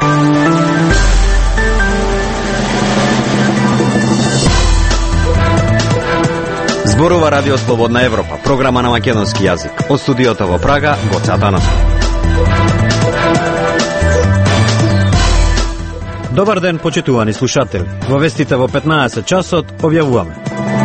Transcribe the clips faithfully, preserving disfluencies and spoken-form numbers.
Зборува Радио Слободна Европа, програма на македонски јазик. Од студиото во Прага, Гоце Атанасов. Добар ден, почитувани слушатели. Во вестите во петнаесет часот објавуваме.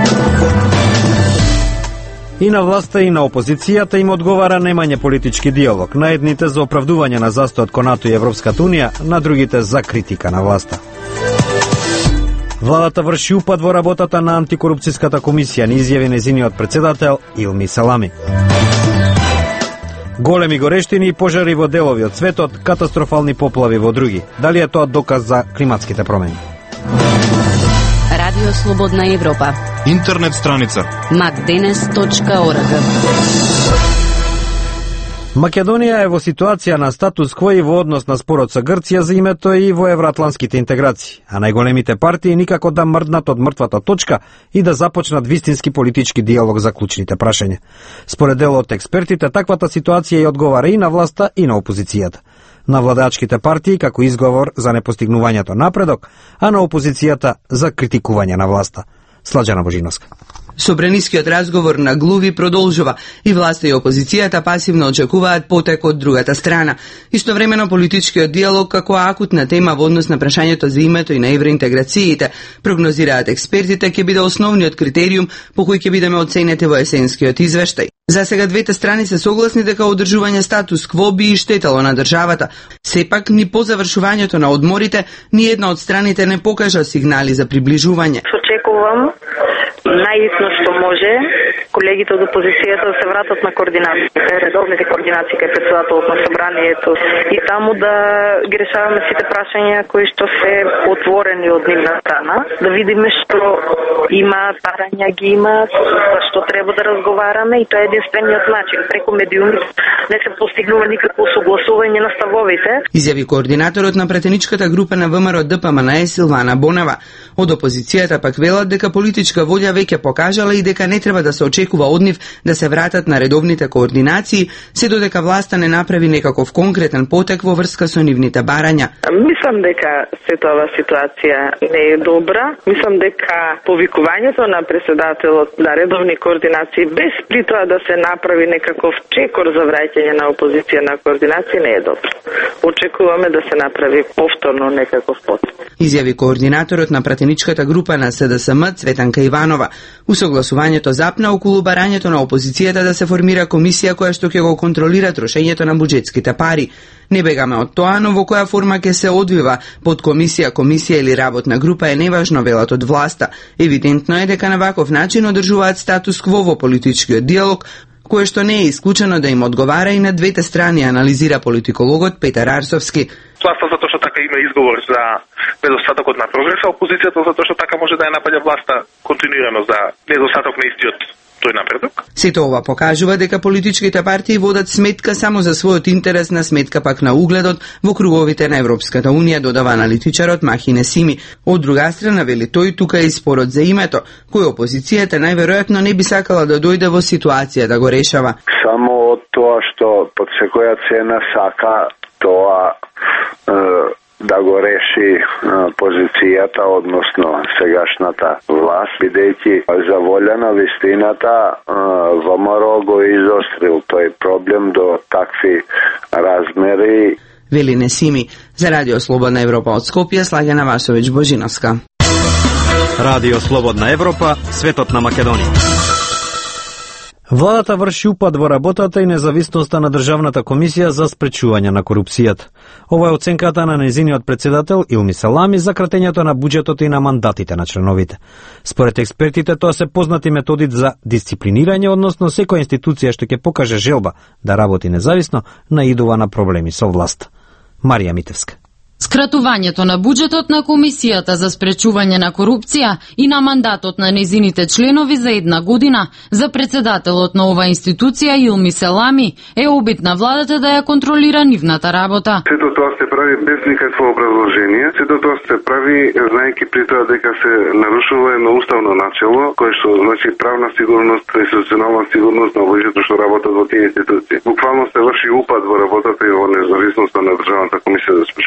И на власта и на опозицијата им одговара немање политички диалог. На едните за оправдување на застојот кон НАТО и Европската унија, на другите за критика на власта. Владата врши упад во работата на антикорупцијската комисија, ни изјави нејзиниот председател Илми Салами. Големи горештини и пожари во делови од светот, катастрофални поплави во други. Дали е тоа доказ за климатските промени? Радио Слободна Европа. Интернет страница макденес точка орг. Македонија е во ситуација на статус кво и во однос на спорот со Грција за името и во евроатлантските интеграции, а најголемите партии никако да мрднат од мртвата точка и да започнат вистински политички диалог за клучните прашања. Според дел од експертите, таквата ситуација ја одговара и на власта и на опозицијата. На владачките партии како изговор за непостигнувањето напредок, а на опозицијата за критикување на власта. Сладжана Божиновска. Собранискиот разговор на глуви продолжува и власта и опозицијата пасивно очекуваат потек од другата страна. Истовремено политичкиот диалог како акутна тема во однос на прашањето за името и на евроинтеграциите, прогнозираат експертите, ќе биде основниот критериум по кој ќе бидеме оценети во есенскиот извештај. За сега двете страни се согласни дека одржување статус кво би и штетело на државата. Сепак, ни по завршувањето на одморите, ни една од страните не покажа сигнали за приближување. Очекувам најитно што може колегите од опозицијата да се вратат на координациите, редовните координации кај председателот на собранието и таму да ги решаваме сите прашања кои што се отворени од нивна страна, да видиме што има парања ги имаат, за што треба да разговараме и тоа е единствениот начин. Преку медиумите не се постигнува никакво согласување на ставовите. Изјави координаторот на пратеничката група на ВМРО Д П М Н Е Силвана Бонева. Од опозицијата пак велат дека политичка волја веќе покажала и дека не треба да се очекува од нив да се вратат на редовните координации, се додека власта не направи некаков конкретен потек во врска со нивните барања. Мислам дека светова ситуација не е добра. Мислам дека повикувањето на председателот на редовни координации без при тоа да се направи некаков чекор за враќање на опозиција на координација не е добро. Очекуваме да се направи повторно некаков потек. Изјави координаторот на пратеничката група на С Д С М Цветанка Иванова. Усогласувањето запна околу барањето на опозицијата да се формира комисија која што ќе го контролира трошењето на буџетските пари. Не бегаме од тоа, но во која форма ќе се одвива под комисија, комисија или работна група е неважно, велат од власта. Евидентно е дека на ваков начин одржуваат статус кво во политичкиот диалог, кое што не е исклучено да им одговара и на двете страни, анализира политикологот Петар Арсовски. Тоа са затоа што така има изговор за недостатокот на прогрес, а опозицијата затоа што така може да ја напаѓа власта континуирано за недостаток на истиот тој напредок. Сето ова покажува дека политичките партии водат сметка само за својот интерес, на сметка пак на угледот во круговите на Европската унија, додава аналитичарот Махине Сими. Од друга страна, вели тој, тука е и спорот за името, кој опозицијата најверојатно не би сакала да дојде во ситуација да го решава. Само од тоа што под секоја цена сака тоа е, да го реши е, позицијата, односно сегашната власт, бидејќи за волја на вистината ВМРО го изострил тој проблем до такви размери. Вели Несими. За Радио Слободна Европа од Скопје, Слагена Вашовиќ Божиновска. Радио Слободна Европа, светот на Македонија. Владата врши упад во работата и независноста на Државната комисија за спречување на корупцијата. Ова е оценката на нејзиниот председател Илми Салами за кратењето на буџетот и на мандатите на членовите. Според експертите, тоа се познати методи за дисциплинирање, односно секоја институција што ќе покаже желба да работи независно, наидува на проблеми со власт. Марија Митевска. Скратувањето на буџетот на Комисијата за спречување на корупција и на мандатот на незините членови за една година за председателот на ова институција Илми Салами е обид на владата да ја контролира нивната работа. Сето тоа се прави без никакво образложение, сето тоа се прави знаејќи при тоа дека се нарушува едно уставно начело, кое што значи правна сигурност, институционална сигурност на луѓето што работат во тие институции. Буквално се врши упад во работата и во независноста на Државната комисија за спречување на корупција.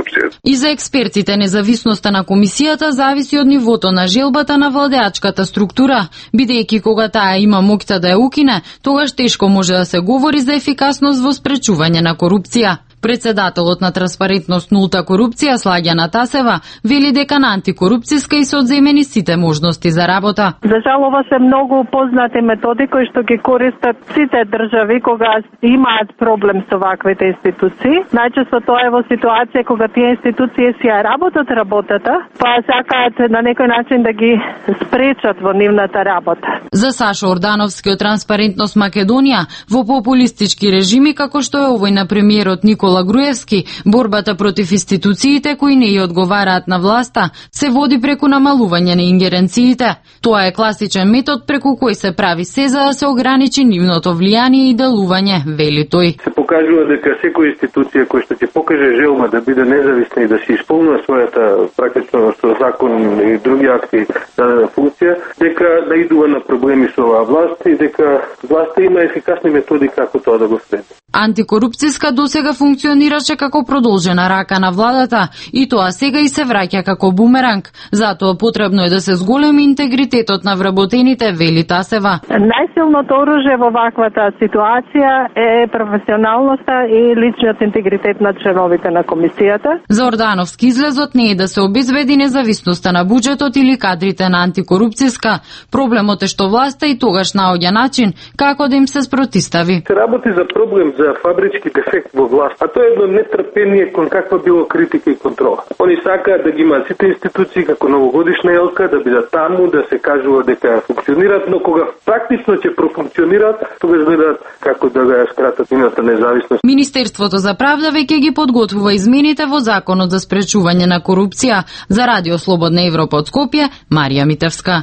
корупцијата. И за експертите независноста на комисијата зависи од нивото на желбата на владеачката структура, бидејќи кога таа има моќта да ја укине, тогаш тешко може да се говори за ефикасност во спречување на корупција. Председателот на Транспарентност нулта корупција Слагјана Тасева вели дека на антикорупцијска и се одземени сите можности за работа. За жал, ова се многу познати методи кои што ги користат сите држави кога имаат проблем со ваквите институции. Најчесто тоа е во ситуација кога тие институции си ја работат работата, па сакаат на некој начин да ги спречат во нивната работа. За Сашо Ордановски од Транспарентност Македонија, во популистички режими како што е овој на премиерот Никола Груевски, борбата против институциите кои не ја одговараат на власта се води преку намалување на ингеренциите. Тоа е класичен метод преку кој се прави се за да се ограничи нивното влијание и делување, вели тој. Се покажува дека секоја институција која што ќе покаже желба да биде независна и да се исполнува својата практично со закон и други акти дадена функција, дека да идува на проблеми со оваа власт и дека власта има ефикасни методи како тоа да го следи. Антикорупцијска досега функционираше како продолжена рака на владата и тоа сега и се враќа како бумеранг. Затоа потребно е да се зголеми интегритетот на вработените, вели Тасева. Најсилното оружје во ваквата ситуација е професионалноста и личниот интегритет на членовите на комисијата. За Ордановски излезот не е да се обезвреди независноста на буџетот или кадрите на антикорупцијска. Проблемот е што власта и тогаш наоѓа начин како да им се спротистави. Се работи за проблем за фабрички дефект во власт, а тоа е едно нетрпение кон каква било критика и контрола. Они сакаат да ги имаат сите институции како новогодишна елка, да бидат таму, да се кажува дека функционираат, но кога практично ќе профункционираат, тогаш гледаат како да ја скратат нивната независност. Министерството за правда веќе ги подготвува измените во Законот за спречување на корупција. За Радио Слободна Европа од Скопје, Марија Митевска.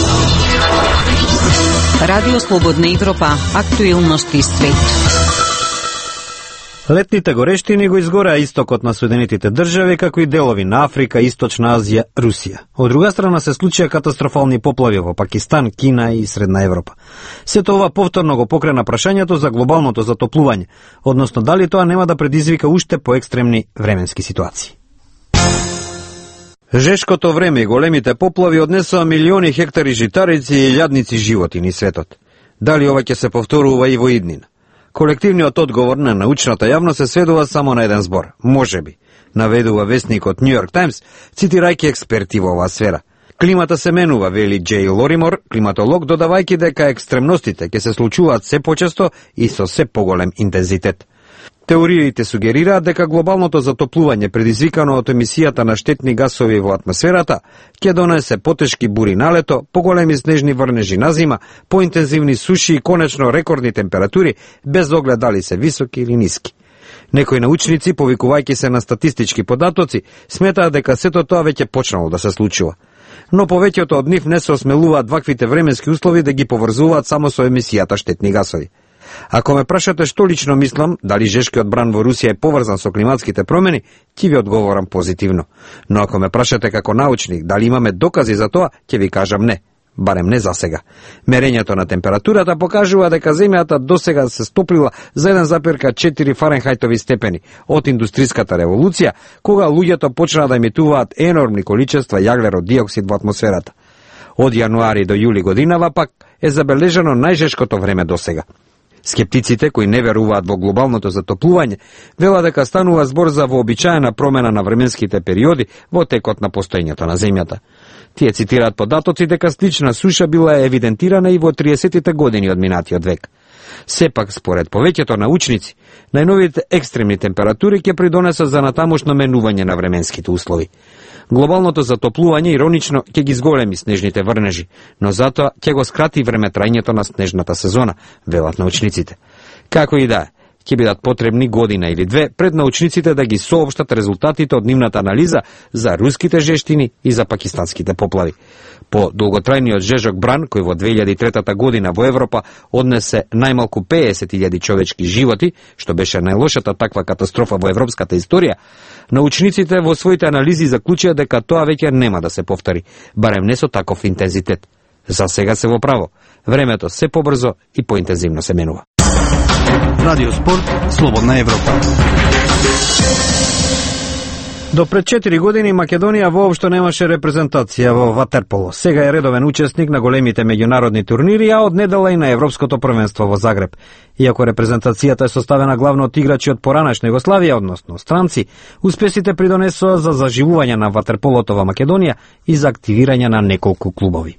Радио Слободна Европа, актуелности свет. Летните горештини го изгореа истокот на Соединетите држави, како и делови на Африка, Источна Азија, Русија. Од друга страна се случија катастрофални поплави во Пакистан, Кина и Средна Европа. Сето ова повторно го покрена прашањето за глобалното затоплување, односно дали тоа нема да предизвика уште поекстремни временски ситуации. Жешкото време и големите поплави однесоа милиони хектари житарици и илјадници животи низ светот. Дали ова ќе се повторува и во иднина? Колективниот одговор на научната јавност се сведува само на еден збор. Можеби, наведува весникот Нью Йорк Таймс, цитирајќи експерти во оваа сфера. Климата се менува, вели Джей Лоримор, климатолог, додавајќи дека екстремностите ќе се случуваат се почесто и со се поголем интензитет. Теориите сугерираат дека глобалното затоплување предизвикано од емисијата на штетни гасови во атмосферата ќе донесе потешки бури на лето, поголеми снежни врнежи на зима, поинтензивни суши и конечно рекордни температури, без оглед дали се високи или ниски. Некои научници, повикувајќи се на статистички податоци, сметаат дека сето тоа веќе почнало да се случува. Но повеќето од нив не се осмелуваат ваквите временски услови да ги поврзуваат само со емисијата штетни гасови. Ако ме прашате што лично мислам, дали жешкиот бран во Русија е поврзан со климатските промени, ќе ви одговорам позитивно. Но ако ме прашате како научник дали имаме докази за тоа, ќе ви кажам не. Барем не за сега. Мерењето на температурата покажува дека земјата досега се стоплила за еден запир четири фаренхајтови степени од индустриската револуција, кога луѓето почнаа да емитуваат енормни количества јаглерод диоксид во атмосферата. Од јануари до јули годинава пак е забележано најжешкото време досега. Скептиците кои не веруваат во глобалното затоплување велат дека станува збор за вообичаена промена на временските периоди во текот на постоењето на земјата. Тие цитираат податоци дека слична суша била евидентирана и во триесеттите години од минатиот век. Сепак, според повеќето научници, најновите екстремни температури ќе придонесат за натамошно менување на временските услови. Глобалното затоплување иронично ќе ги зголеми снежните врнежи, но затоа ќе го скрати времетрајањето на снежната сезона, велат научниците. Како и да е, ќе бидат потребни година или две пред научниците да ги соопштат резултатите од нивната анализа за руските жештини и за пакистанските поплави. По долготрајниот жежок бран, кој во две илјади и трета година во Европа однесе најмалку песет илјади човечки животи, што беше најлошата таква катастрофа во европската историја, научниците во своите анализи заклучија дека тоа веќе нема да се повтори, барем не со таков интензитет. За сега се во право. Времето се побрзо и поинтензивно се менува. Радио Спорт, Слободна Европа. До пред четири години Македонија воопшто немаше репрезентација во ватерполо. Сега е редовен учесник на големите меѓународни турнири, а од недела и на Европското првенство во Загреб. Иако репрезентацијата е составена главно од играчи од поранешна Југославија, односно странци, успесите придонесоа за заживување на ватерполото во Македонија и за активирање на неколку клубови.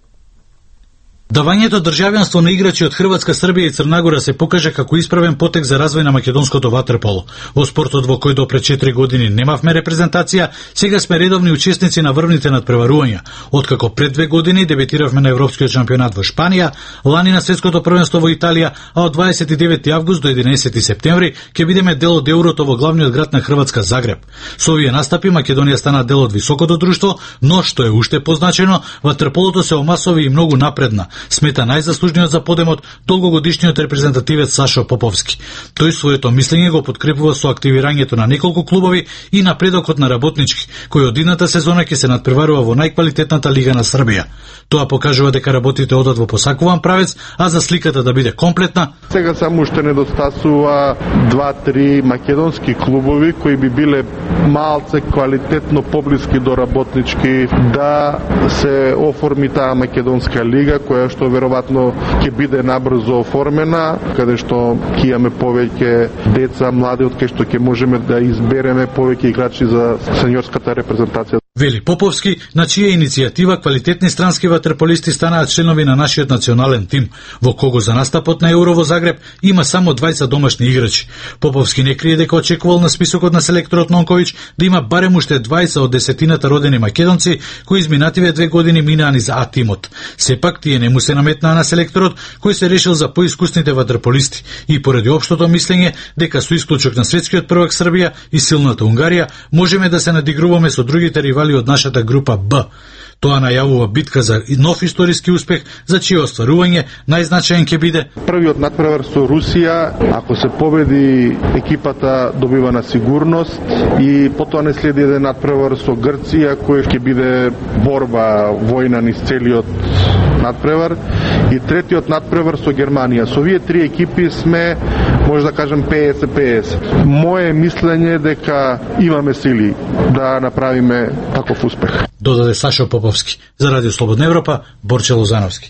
Давањето државјанство на играчи од Хрватска, Србија и Црнагора се покажа како исправен потек за развој на македонското ватерполо. Во спортот во кој до пред четири години немавме репрезентација, сега сме редовни учесници на врвните надпреварувања. Откако пред две години дебитиравме на Европскиот шампионат во Шпанија, лани на Светското првенство во Италија, а од дваесет и девети август до единаесети септември ќе бидеме дел од Еврото во главниот град на Хрватска, Загреб. Со овие настапи Македонија стана дел од високото друштво, но што е уште позначено, ватерполото се омасови и многу напредна, смета најзаслужниот за подемот долгогодишниот репрезентативец Сашо Поповски. Тој своето мислење го подкрепува со активирањето на неколку клубови и напредокот на работнички, кој од идната сезона ќе се надпреварува во најквалитетната лига на Србија. Тоа покажува дека работите одат во посакуван правец, а за сликата да биде комплетна, сега само уште недостасува два-три македонски клубови кои би биле малце квалитетно поблиски до работнички да се оформи таа македонска лига, која што веројатно ќе биде набрзо оформена, каде што ќе имаме повеќе деца, млади, од кај што ќе можеме да избереме повеќе играчи за сениорската репрезентација. Вели Поповски, на чија иницијатива квалитетни странски ватерполисти станаат членови на нашиот национален тим, во кого за настапот на Евро во Загреб има само дваесет домашни играчи. Поповски не крие дека очекувал на списокот на селекторот Нонковиќ да има барем уште дваесет од десетината родени македонци кои изминативе две години минаа низ А тимот. Сепак тие не му се наметнаа на селекторот кој се решил за поискусните ватерполисти и поради општото мислење дека со исклучок на светскиот првак Србија и силната Унгарија можеме да се надигруваме со другите ривали од нашата група Б. Тоа најавува битка за нов историски успех, за чие остварување најзначаен ќе биде првиот надпревар со Русија. Ако се победи, екипата добива на сигурност и потоа не следи еден надпревар со Грција, кој ќе биде борба војна низ целиот надпревар, и третиот надпревар со Германија. Со овие три екипи сме, може да кажем, петдесет петдесет. Моje мислење дека имаме сили да направиме таков успех. Додаде Сашо Поповски. За Радио Слободна Европа, Борче Лозановски.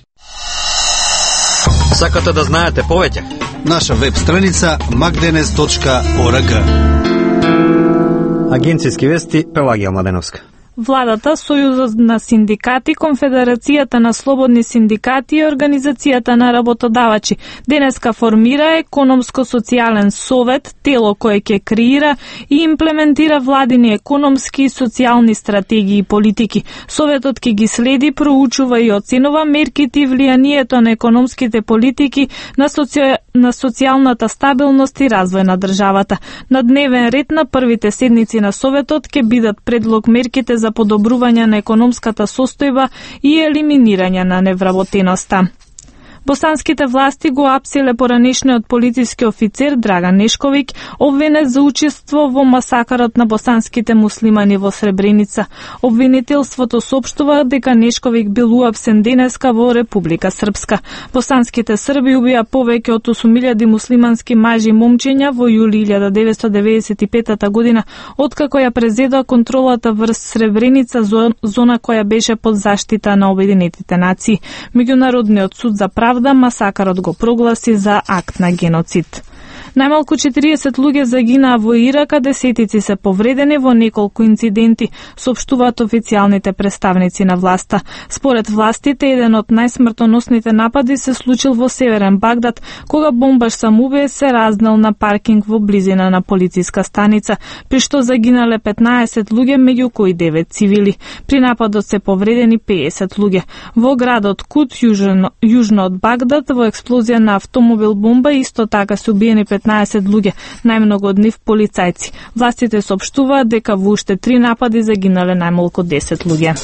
Сакате да знаете повеќе? Наша веб страница макденес точка орг. Агенцијски вести, Пелагија Младеновска. Владата, Сојузот на синдикати, Конфедерацијата на слободни синдикати и Организацијата на работодавачи денеска формира економско-социјален совет, тело кое ќе креира и имплементира владини економски и социјални стратегии и политики. Советот ќе ги следи, проучува и оценува мерките и влијанието на економските политики на, соци... на социјалната стабилност и развој на државата. На дневен ред на првите седници на Советот ќе бидат предлог мерките за подобрување на економската состојба и елиминирање на невработеноста. Босанските власти го апсиле поранешниот полициски офицер Драган Нешковиќ, обвинет за учество во масакарот на босанските муслимани во Сребреница. Обвинителството соопштува дека Нешковиќ бил уапсен денеска во Република Српска. Босанските срби убија повеќе од осум илјади муслимански мажи и момчиња во јули илјада деветстотини деветдесет и петата година, откако ја презедоа контролата врз Сребреница, зона која беше под заштита на Обединетите нации. Меѓународниот суд за правда масакарот го прогласи за акт на геноцид. Најмалку четириесет луѓе загинаа во Ирак, а десетици се повредени во неколку инциденти, соопштуваат официјалните представници на власта. Според властите, еден од најсмртоносните напади се случил во северен Багдад, кога бомбаш самоубиец се разнел на паркинг во близина на полициска станица, при што загинале петнаесет луѓе, меѓу кои девет цивили. При нападот се повредени педесет луѓе. Во градот Кут, јужно, јужно од Багдад, во експлозија на автомобил бомба исто така се убиени петнаесет луѓе, најмногу од нив полицајци. Властите соопштуваат дека во уште три напади загинале најмалку десет луѓе.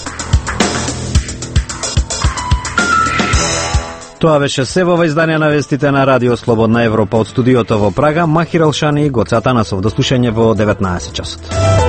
Тоа беше се во издание на вестите на Радио Слободна Европа од студиото во Прага. Махир Алшани и Гоце Атанасов. До слушање во деветнаесет часот.